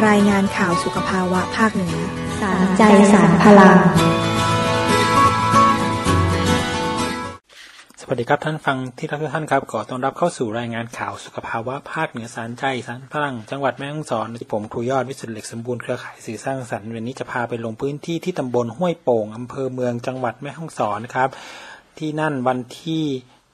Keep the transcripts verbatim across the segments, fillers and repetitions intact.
รายงานข่าวสุขภาวะภาคเหนือสารใจสารพลังสวัสดีครับท่านฟังที่รักทุกท่านครับขอต้อนรับเข้าสู่รายงานข่าวสุขภาวะภาคเหนือสารใจสารพลังจังหวัดแม่ฮ่องสอนที่ผมครูยอดวิสุทธิ์เหล็กสมบูรณ์เครือข่ายสื่อสร้างสรรค์วันนี้จะพาไปลงพื้นที่ที่ตำบลห้วยโป่งอำเภอเมืองจังหวัดแม่ฮ่องสอนครับที่นั่นวันที่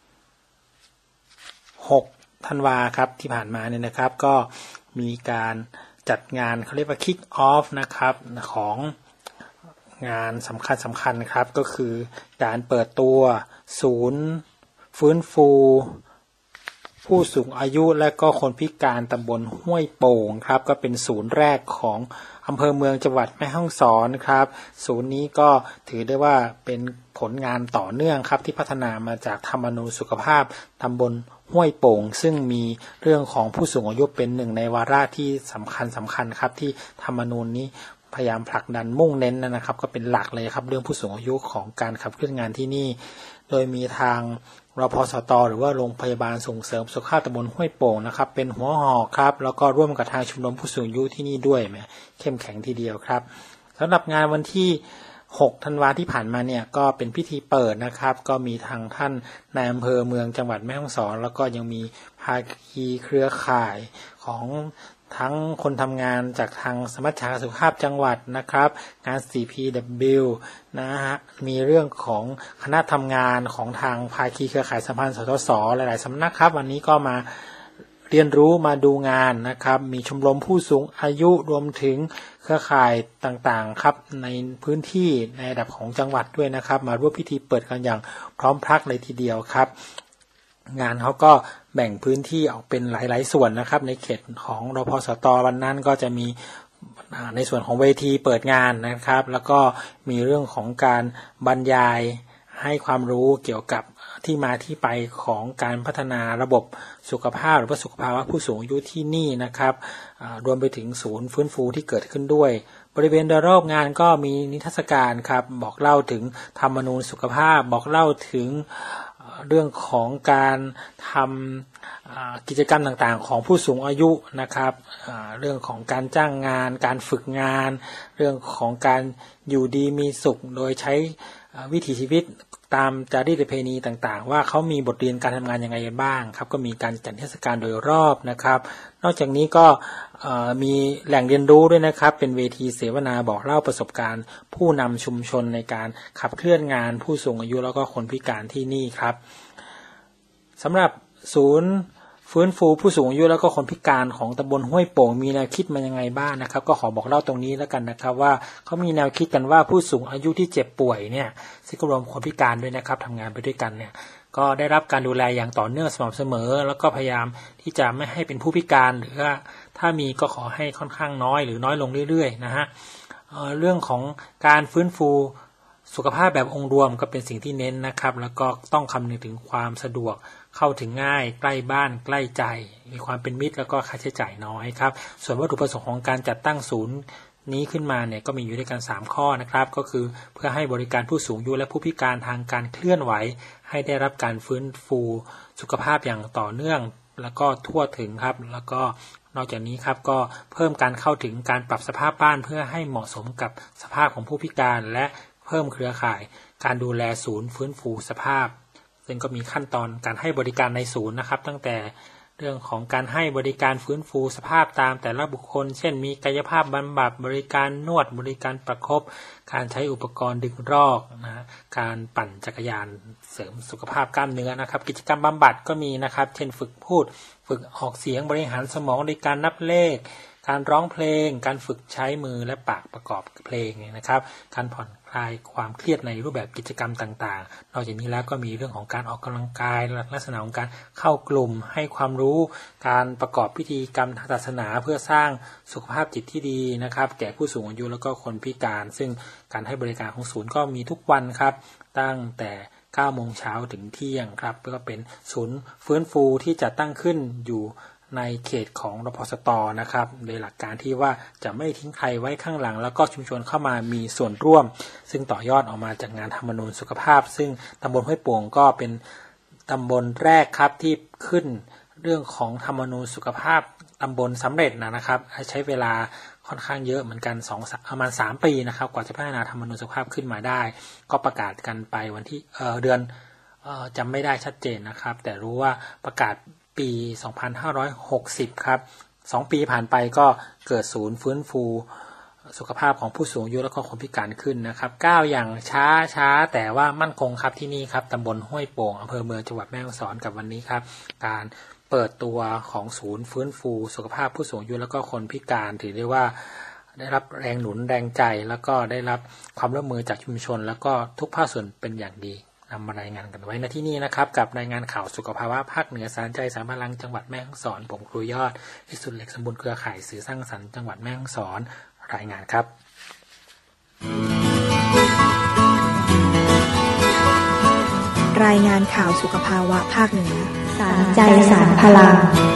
หกธันวาครับที่ผ่านมาเนี่ยนะครับก็มีการจัดงานเขาเรียกว่า kick off นะครับของงานสำคัญสำคัญครับก็คือการเปิดตัวศูนย์ฟื้นฟูผู้สูงอายุและก็คนพิการตำบลห้วยโป่งครับก็เป็นศูนย์แรกของอำเภอเมืองจังหวัดแม่ฮ่องสอนครับศูนย์นี้ก็ถือได้ว่าเป็นผลงานต่อเนื่องครับที่พัฒนามาจากธรรมนูญสุขภาพตำบลห้วยโป่งซึ่งมีเรื่องของผู้สูงอายุเป็นหนึ่งในวาระที่สำคัญสำคัญครับที่ธรรมนูญนี้พยายามผลักดันมุ่งเน้นนะครับก็เป็นหลักเลยครับเรื่องผู้สูงอายุของการขับเคลื่อนงานที่นี่โดยมีทางรพสตหรือว่าโรงพยาบาลส่งเสริมสุขภาพตำบลห้วยโป่งนะครับเป็นหัวหอกครับแล้วก็ร่วมกับทางชมรมผู้สูงอายุที่นี่ด้วยแหมเข้มแข็งทีเดียวครับสำหรับงานวันที่หกธันวาที่ผ่านมาเนี่ยก็เป็นพิธีเปิดนะครับก็มีทางท่านนายอำเภอเมืองจังหวัดแม่ฮ่องสอนแล้วก็ยังมีภาคีเครือข่ายของทั้งคนทำงานจากทางสมัชชาสุขภาพจังหวัดนะครับงาน ซี พี ดับเบิลยู นะฮะมีเรื่องของคณะทำงานของทางภาคีเครือข่ายสัมพันธ์สทศหลายๆสำนักครับวันนี้ก็มาเรียนรู้มาดูงานนะครับมีชมรมผู้สูงอายุรวมถึงเครือข่ายต่างๆครับในพื้นที่ในระดับของจังหวัดด้วยนะครับมาร่วมพิธีเปิดกันอย่างพร้อมพรักเลยทีเดียวครับงานเขาก็แบ่งพื้นที่ออกเป็นหลายๆส่วนนะครับในเขตของรพสตวันนั้นก็จะมีในส่วนของเวทีเปิดงานนะครับแล้วก็มีเรื่องของการบรรยายให้ความรู้เกี่ยวกับที่มาที่ไปของการพัฒนาระบบสุขภาพหรือว่าสุขภาวะผู้สูงอายุที่นี่นะครับรวมไปถึงศูนย์ฟื้นฟูที่เกิดขึ้นด้วยบริเวณโดยรอบงานก็มีนิทรรศการครับบอกเล่าถึงธรรมนูญสุขภาพบอกเล่าถึงเรื่องของการทำกิจกรรมต่างๆของผู้สูงอายุนะครับเรื่องของการจ้างงานการฝึกงานเรื่องของการอยู่ดีมีสุขโดยใช้วิถีชีวิตตามจารีตประเพณีต่างๆว่าเขามีบทเรียนการทำงานยังไงบ้างครับก็มีการจัดเทศกาลโดยรอบนะครับนอกจากนี้ก็มีแหล่งเรียนรู้ด้วยนะครับเป็นเวทีเสวนาบอกเล่าประสบการณ์ผู้นำชุมชนในการขับเคลื่อนงานผู้สูงอายุแล้วก็คนพิการที่นี่ครับสำหรับศูนย์ฟื้นฟูผู้สูงอายุแล้วก็คนพิการของตำบลห้วยโป่งมีแนวคิดมายังไงบ้างนะครับก็ขอบอกเล่าตรงนี้แล้วกันนะครับว่าเขามีแนวคิดกันว่าผู้สูงอายุที่เจ็บป่วยเนี่ยซึ่งก็รวมคนพิการด้วยนะครับทำงานไปด้วยกันเนี่ยก็ได้รับการดูแลอย่างต่อเนื่องสม่ำเสมอแล้วก็พยายามที่จะไม่ให้เป็นผู้พิการหรือว่าถ้ามีก็ขอให้ค่อนข้างน้อยหรือน้อยลงเรื่อยๆนะฮะ เอ่อ เรื่องของการฟื้นฟูสุขภาพแบบองค์รวมก็เป็นสิ่งที่เน้นนะครับแล้วก็ต้องคำนึงถึงความสะดวกเข้าถึงง่ายใกล้บ้านใกล้ใจมีความเป็นมิตรแล้วก็ค่าใช้จ่ายน้อยครับส่วนวัตถุประสงค์ของการจัดตั้งศูนย์นี้ขึ้นมาเนี่ยก็มีอยู่ด้วยกันสามข้อนะครับก็คือเพื่อให้บริการผู้สูงอายุและผู้พิการทางการเคลื่อนไหวให้ได้รับการฟื้นฟูสุขภาพอย่างต่อเนื่องแล้วก็ทั่วถึงครับแล้วก็นอกจากนี้ครับก็เพิ่มการเข้าถึงการปรับสภาพบ้านเพื่อให้เหมาะสมกับสภาพของผู้พิการและเพิ่มเครือข่ายการดูแลศูนย์ฟื้นฟูสภาพซึ่งก็มีขั้นตอนการให้บริการในศูนย์นะครับตั้งแต่เรื่องของการให้บริการฟื้นฟูสภาพตามแต่ละบุคคลเช่นมีกายภาพบำบัดบริการนวดบริการประคบการใช้อุปกรณ์ดึงรอกนะการปั่นจักรยานเสริมสุขภาพกล้ามเนื้อนะครับกิจกรรมบำบัดก็มีนะครับเช่นฝึกพูดฝึกออกเสียงบริหารสมองโดยการนับเลขการร้องเพลงการฝึกใช้มือและปากประกอบเพลงนะครับการผ่อนคลายความเครียดในรูปแบบกิจกรรมต่างๆนอกจากนี้แล้วก็มีเรื่องของการออกกำลังกายลักษณะของการเข้ากลุ่มให้ความรู้การประกอบพิธีกรรมทางศาสนาเพื่อสร้างสุขภาพจิตที่ดีนะครับแก่ผู้สูงอายุแล้วก็คนพิการซึ่งการให้บริการของศูนย์ก็มีทุกวันครับตั้งแต่เก้าโมงเช้าถึงเที่ยงครับก็เป็นศูนย์ฟื้นฟูที่จะตั้งขึ้นอยู่ในเขตของรพสตนะครับโดยหลักการที่ว่าจะไม่ทิ้งใครไว้ข้างหลังแล้วก็ชุมชนเข้ามามีส่วนร่วมซึ่งต่อยอดออกมาจากงานธรรมนูญสุขภาพซึ่งตำบลห้วยโป่งก็เป็นตำบลแรกครับที่ขึ้นเรื่องของธรรมนูญสุขภาพตำบลสำเร็จนะครับใช้เวลาค่อนข้างเยอะเหมือนกันสองประมาณสามปีนะครับกว่าจะพัฒนาธรรมนูญสุขภาพขึ้นมาได้ก็ประกาศกันไปวันที่เอ่อเดือนเอ่อจำไม่ได้ชัดเจนนะครับแต่รู้ว่าประกาศปีสองพันห้าร้อยหกสิบครับสองปีผ่านไปก็เกิดศูนย์ฟื้นฟูสุขภาพของผู้สูงอายุและก็คนพิการขึ้นนะครับก้าวอย่างช้าช้าแต่ว่ามั่นคงครับที่นี่ครับตำบลห้วยโป่งอำเภอเมืองจังหวัดแม่ฮ่องสอนกับวันนี้ครับการเปิดตัวของศูนย์ฟื้นฟูสุขภาพผู้สูงอายุและก็คนพิการถือได้ว่าได้รับแรงหนุนแรงใจแล้วก็ได้รับความร่วมมือจากชุมชนแล้วก็ทุกภาคส่วนเป็นอย่างดีนำมารายงานกันไว้ณที่นี่นะครับกับรายงานข่าวสุขภาวะภาคเหนือสารใจสารพลังจังหวัดแม่ฮ่องสอนผมครูยอดที่สุดเหล็กสมบูรณ์เครือข่ายสื่อสร้างสรรค์จังหวัดแม่ฮ่องสอนรายงานครับรายงานข่าวสุขภาวะภาคเหนือสารใจสารพลัง